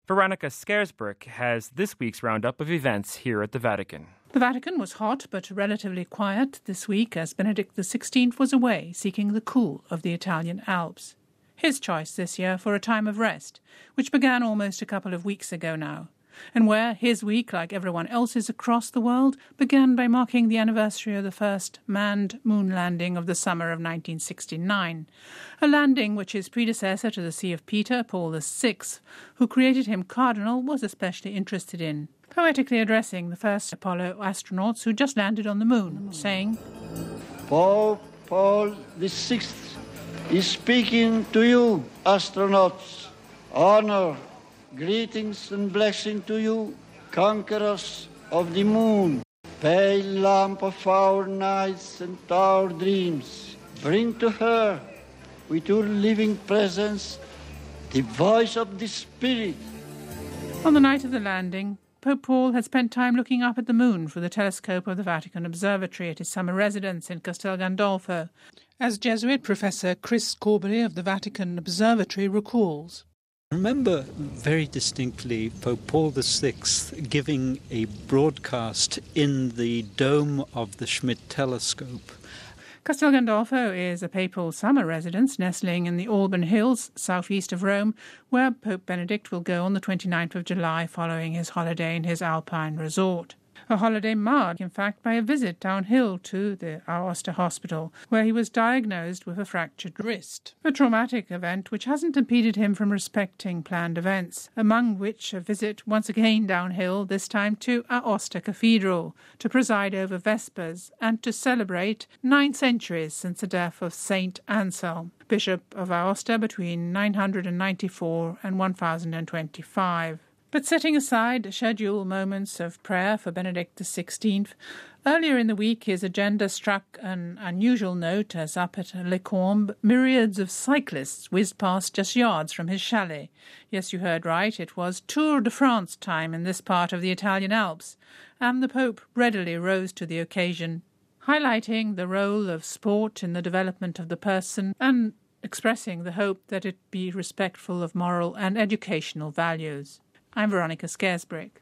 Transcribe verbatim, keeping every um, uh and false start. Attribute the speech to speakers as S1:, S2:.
S1: Veronica Scaresbrick has this week's roundup of events here at the Vatican.
S2: The Vatican was hot but relatively quiet this week as Benedict the sixteenth was away seeking the cool of the Italian Alps. His choice this year for a time of rest, which began almost a couple of weeks ago now, and where his week, like everyone else's across the world, began by marking the anniversary of the first manned moon landing of the summer of nineteen sixty-nine, a landing which his predecessor to the See of Peter, Paul the sixth, who created him cardinal, was especially interested in, poetically addressing the first Apollo astronauts who just landed on the moon, saying,
S3: Pope Paul the sixth is speaking to you, astronauts. Honor, greetings and blessing to you, conquerors of the moon, pale lamp of our nights and our dreams. Bring to her, with your living presence, the voice of the Spirit.
S2: On the night of the landing, Pope Paul had spent time looking up at the moon through the telescope of the Vatican Observatory at his summer residence in Castel Gandolfo, as Jesuit Professor Chris Corbally of the Vatican Observatory recalls.
S4: I remember very distinctly Pope Paul the sixth giving a broadcast in the dome of the Schmidt telescope.
S2: Castel Gandolfo is a papal summer residence nestling in the Alban Hills, southeast of Rome, where Pope Benedict will go on the twenty-ninth of July following his holiday in his alpine resort. A holiday marred, in fact, by a visit downhill to the Aosta Hospital, where he was diagnosed with a fractured wrist. A traumatic event which hasn't impeded him from respecting planned events, among which a visit once again downhill, this time to Aosta Cathedral, to preside over Vespers and to celebrate nine centuries since the death of Saint Anselm, Bishop of Aosta between nine hundred ninety-four and one thousand twenty-five. But setting aside scheduled moments of prayer for Benedict the sixteenth, earlier in the week his agenda struck an unusual note as up at Les Combes, myriads of cyclists whizzed past just yards from his chalet. Yes, you heard right, it was Tour de France time in this part of the Italian Alps, and the Pope readily rose to the occasion, highlighting the role of sport in the development of the person and expressing the hope that it be respectful of moral and educational values. I'm Veronica Scaresbrick.